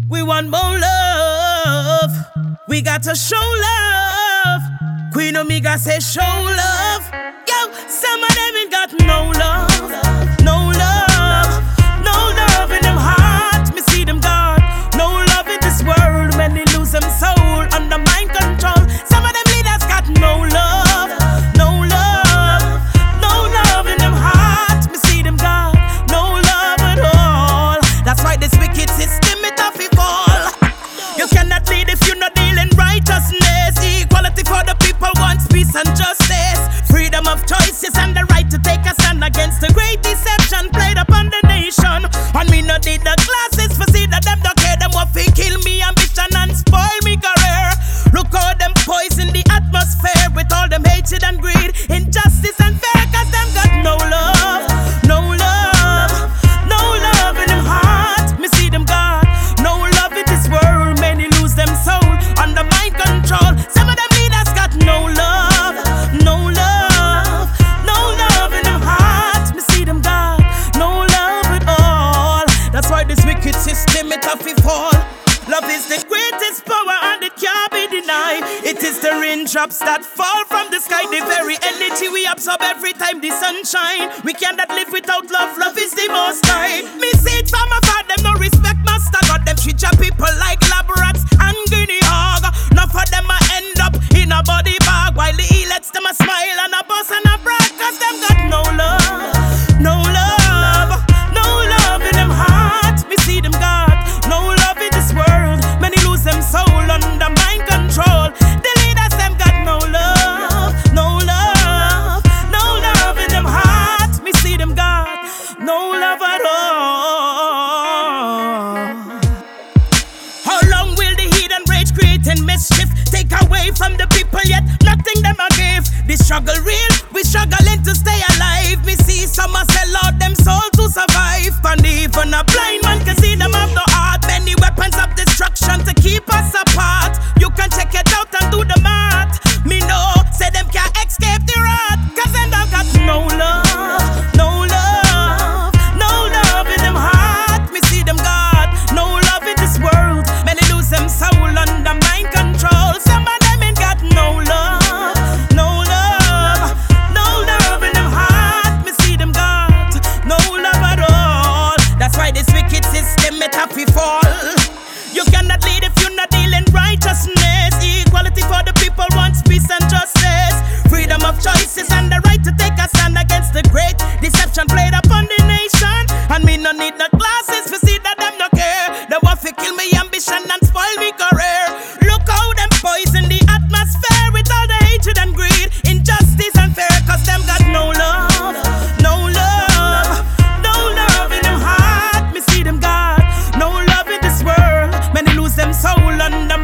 We want more love. We got to show love. Queen Omega say show love. Yo, some of them ain't got no love. No love. No love in them heart. Me see them God. No love in this world. When they lose them soul under mind control. Some of them leaders got no love. No love. No love in them heart. Me see them God. No love at all. That's why this wicked system it off it fall. You cannot lead if you're not dealing righteousness. Equality for the people wants peace and justice. Freedom of choices and the right to take a stand against the great deception played upon the nation. And me not need the glasses for see that them don't care. Them what fi kill me ambition and spoil me career. Look how them poison the atmosphere with all them hatred and greed, injustice and fear. Cause them got no love. No love. No love in them heart. Me see them God. No love in this world. Many lose them soul under mind control. Some of them leaders got no love. No love. No love in them heart. Me see them God. No love at all. That's why this wicked system it have to fall. Love is the greatest power and it can't be denied. It is the raindrops that fall from the sky. The very energy we absorb every time the sun shine. We cannot live without love. Love is the most high. Me see it from afar. Them no respect master God. Them treat your people like lab rats and guinea hog. Enough of them a end up in a body bag, while the lets them a smile and a bust and a brag. Cause them got no love. No love. No love in them heart. Me see them God. No love in this world. Many lose them soul under mind control. The leaders them got no love. No love. No love in them heart. Me see them God. No love at all. How long will the heat and rage creating mischief take away from the people yet nothing them a give? The struggle real, we struggling to stay alive. Me see some a sell out them soul to survive. And even a blind man can see them have no heart. Many weapons of destruction to keep us apart. You can check it out and do the math. Me know, say them can't escape the wrath. Cause them don't got no love. No love. No love in them heart. Me see them God. No love in this world. Many lose them soul under mind control. Some of them ain't got no love. No love. No love in them heart. Me see them God. No love at all. That's why this wicked system it have to fall. You cannot lead if you're not dealing righteousness. Equality for the people wants peace and justice. Freedom of choices and the right to take a stand against the great deception played upon the nation. And me no need no glasses for see that them no care. They want to kill me ambition and spoil me career. Look how them poison the atmosphere with all the hatred and greed, injustice and fear. Cause them got no love. No love. No love in them heart. Me see them God. No love in this world. Many lose them soul under